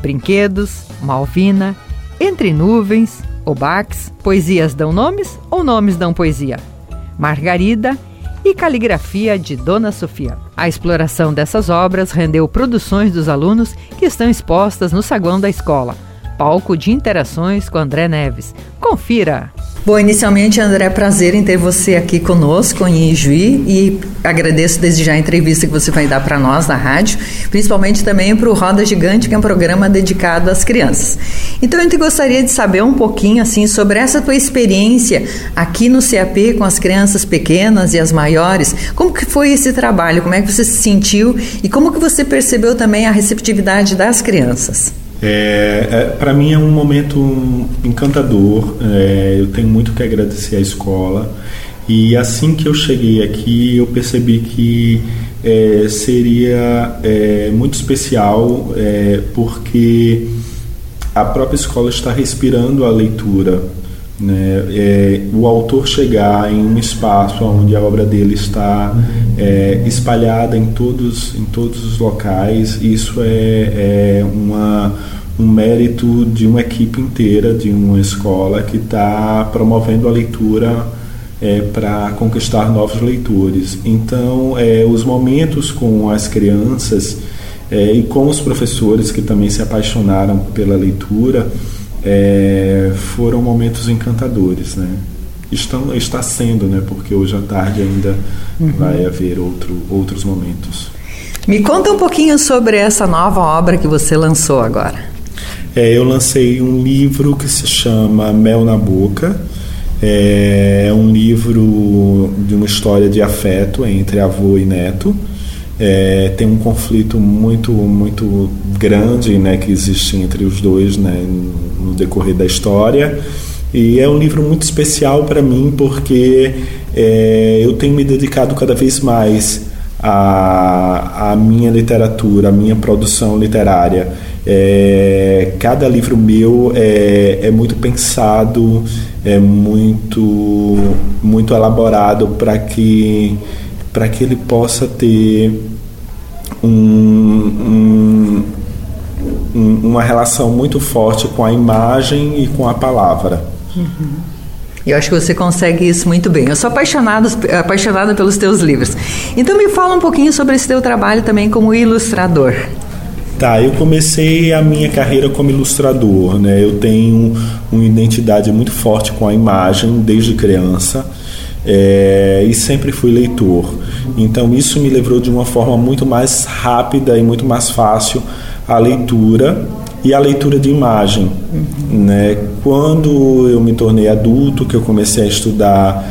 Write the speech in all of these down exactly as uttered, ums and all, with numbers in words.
Brinquedos, Malvina, Entre Nuvens, Obaques, Poesias Dão Nomes ou Nomes Dão Poesia, Margarida e Caligrafia de Dona Sofia. A exploração dessas obras rendeu produções dos alunos que estão expostas no saguão da escola, palco de interações com André Neves. Confira! Bom, inicialmente, André, prazer em ter você aqui conosco em Ijuí e agradeço desde já a entrevista que você vai dar para nós na rádio, principalmente também para o Roda Gigante, que é um programa dedicado às crianças. Então, a gente gostaria de saber um pouquinho assim sobre essa tua experiência aqui no C A P com as crianças pequenas e as maiores. Como que foi esse trabalho? Como é que você se sentiu e como que você percebeu também a receptividade das crianças? É, é, para mim é um momento encantador, é, eu tenho muito que agradecer à escola e assim que eu cheguei aqui eu percebi que é, seria é, muito especial é, porque a própria escola está respirando a leitura, né? É, o autor chegar em um espaço onde a obra dele está é, espalhada em todos, em todos os locais, isso é, é uma, um mérito de uma equipe inteira, de uma escola que está promovendo a leitura é, para conquistar novos leitores. Então, é, os momentos com as crianças é, e com os professores que também se apaixonaram pela leitura É, foram momentos encantadores, né? Estão, está sendo, né? Porque hoje à tarde ainda uhum. vai haver outro, outros momentos. Me conta um pouquinho sobre essa nova obra que você lançou agora. É, eu lancei um livro que se chama Mel na Boca. É um livro de uma história de afeto entre avô e neto. É, tem um conflito muito, muito grande, né, que existe entre os dois, né, no decorrer da história. E é um livro muito especial para mim porque é, eu tenho me dedicado cada vez mais à, à minha literatura, à minha produção literária. É, cada livro meu é, é muito pensado, é muito, muito elaborado para que, para que ele possa ter Um, um, uma relação muito forte com a imagem e com a palavra. Uhum. Eu acho que você consegue isso muito bem. Eu sou apaixonada, apaixonada pelos teus livros. Então me fala um pouquinho sobre esse teu trabalho também como ilustrador. Tá, eu comecei a minha carreira como ilustrador, né? Eu tenho uma identidade muito forte com a imagem desde criança. É, e sempre fui leitor, então isso me levou de uma forma muito mais rápida e muito mais fácil à leitura e à leitura de imagem, uhum. né? Quando eu me tornei adulto, que eu comecei a estudar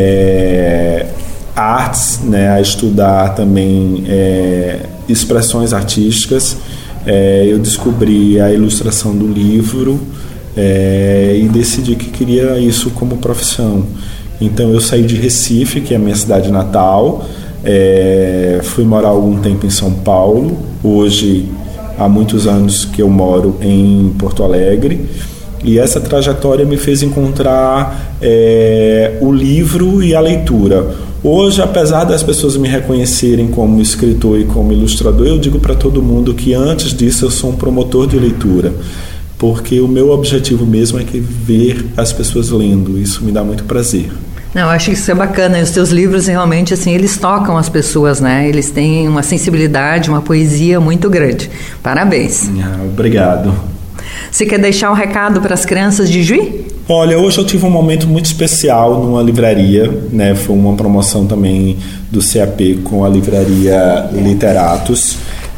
é, artes, né? A estudar também é, expressões artísticas, é, eu descobri a ilustração do livro é, e decidi que queria isso como profissão. Então eu saí de Recife, que é a minha cidade natal, é, fui morar algum tempo em São Paulo. Hoje há muitos anos que eu moro em Porto Alegre, e essa trajetória me fez encontrar é, o livro e a leitura. Hoje, apesar das pessoas me reconhecerem como escritor e como ilustrador, eu digo para todo mundo que antes disso eu sou um promotor de leitura, porque o meu objetivo mesmo é que ver as pessoas lendo. Isso me dá muito prazer. Não, eu acho que isso é bacana. E os teus livros realmente, assim, eles tocam as pessoas, né? Eles têm uma sensibilidade, uma poesia muito grande. Parabéns. Ah, obrigado. Você quer deixar um recado para as crianças de Juí? Olha, hoje eu tive um momento muito especial numa livraria, né? Foi uma promoção também do C A P com a livraria Literatos.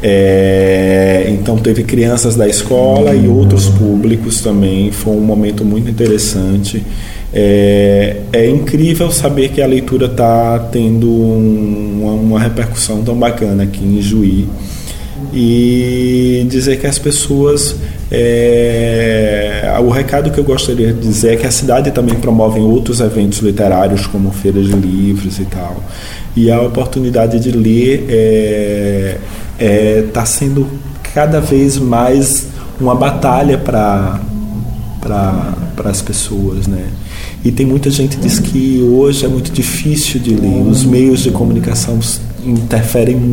É, então teve crianças da escola e outros públicos também. Foi um momento muito interessante. É, é incrível saber que a leitura está tendo um, uma, uma repercussão tão bacana aqui em Juí, e dizer que as pessoas é, o recado que eu gostaria de dizer é que a cidade também promove outros eventos literários como feiras de livros e tal, e a oportunidade de ler é, é, tá sendo cada vez mais uma batalha para para as pessoas, né? E tem muita gente que diz que hoje é muito difícil de ler, os meios de comunicação interferem